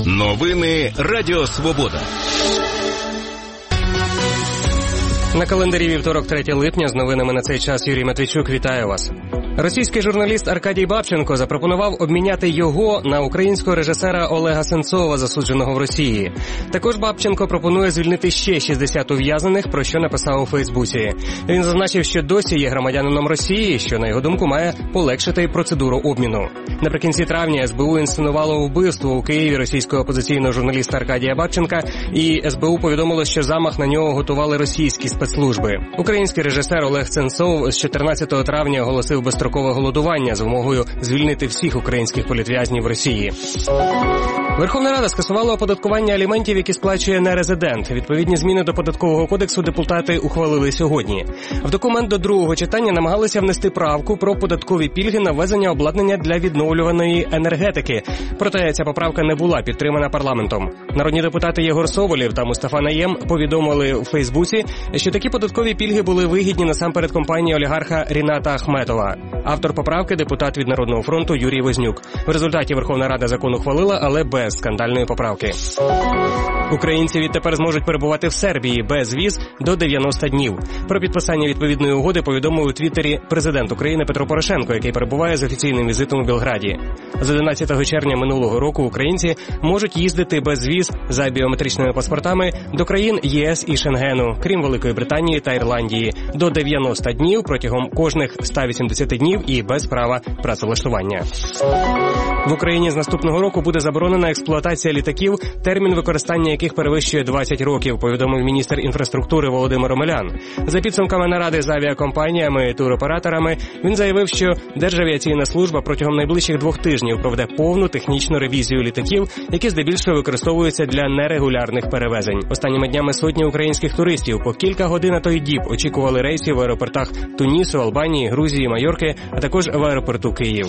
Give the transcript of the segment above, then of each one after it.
Новини Радіо Свобода. На календарі вівторок, 3 липня, з новинами на цей час Юрій Матвійчук. Вітаю вас. Російський журналіст Аркадій Бабченко запропонував обміняти його на українського режисера Олега Сенцова, засудженого в Росії. Також Бабченко пропонує звільнити ще 60 ув'язнених, про що написав у Фейсбуці. Він зазначив, що досі є громадянином Росії, що, на його думку, має полегшити процедуру обміну. Наприкінці травня СБУ інсценувало вбивство у Києві російського опозиційного журналіста Аркадія Бабченка, і СБУ повідомило, що замах на нього готували російські спецслужби. Український режисер Олег Сенцов з 14 травня оголосив безстрокове голодування з вимогою звільнити всіх українських політв'язнів в Росії. Верховна Рада скасувала оподаткування аліментів, які сплачує нерезидент. Відповідні зміни до Податкового кодексу депутати ухвалили сьогодні. В документ до другого читання намагалися внести правку про податкові пільги на ввезення обладнання для відновлюваної енергетики. Проте ця поправка не була підтримана парламентом. Народні депутати Єгор Соболєв та Мустафа Найєм повідомили у Фейсбуці, що такі податкові пільги були вигідні насамперед компанії олігарха Ріната Ахметова. Автор поправки – депутат від Народного фронту Юрій Вознюк. В результаті Верховна Рада закон ухвалила, але без скандальної поправки. Українці відтепер зможуть перебувати в Сербії без віз до 90 днів. Про підписання відповідної угоди повідомив у Твіттері президент України Петро Порошенко, який перебуває з офіційним візитом у Белграді. З 11 червня минулого року українці можуть їздити без віз за біометричними паспортами до країн ЄС і Шенгену, крім Великої Британії та Ірландії, до 90 днів протягом кожних 180 днів і без права працевлаштування. В Україні з наступного року буде заборонена експлуатація літаків, термін використання яких перевищує 20 років, повідомив міністр інфраструктури Володимир Омелян. За підсумками наради з авіакомпаніями і туроператорами, він заявив, що Державіаційна служба протягом найближчих 2 тижнів проведе повну технічну ревізію літаків, які здебільшого використовуються для нерегулярних перевезень. Останніми днями сотні українських туристів по кілька годин, а то й діб очікували рейсів в аеропортах Тунісу, Албанії, Грузії, Майорки, а також в аеропорту Київ.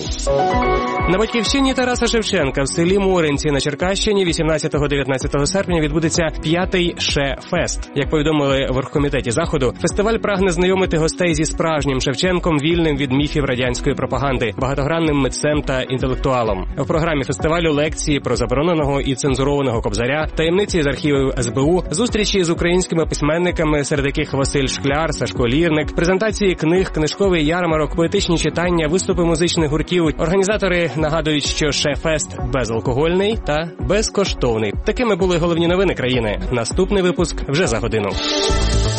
На батьківщині Тараса Шевченка в селі Моринці на Черкащині 18-19 серпня відбудеться 5-й Ше-фест. Як повідомили в оргкомітеті заходу, фестиваль прагне знайомити гостей зі справжнім Шевченком, вільним від міфів радянської пропаганди, багатогранним митцем та інтелектуалом. В програмі фестивалю лекції про забороненого і цензурованого Кобзаря, таємниці з архівів СБУ, зустрічі з українськими письменниками, серед яких Василь Шкляр, Сашко Лірник, презентації книг, книжковий ярмарок, поетичні читання, виступи музичних гуртів. Організатори нагадують, що Ше-фест безалкогольний та безкоштовний. Такими були головні новини країни. Наступний випуск вже за годину.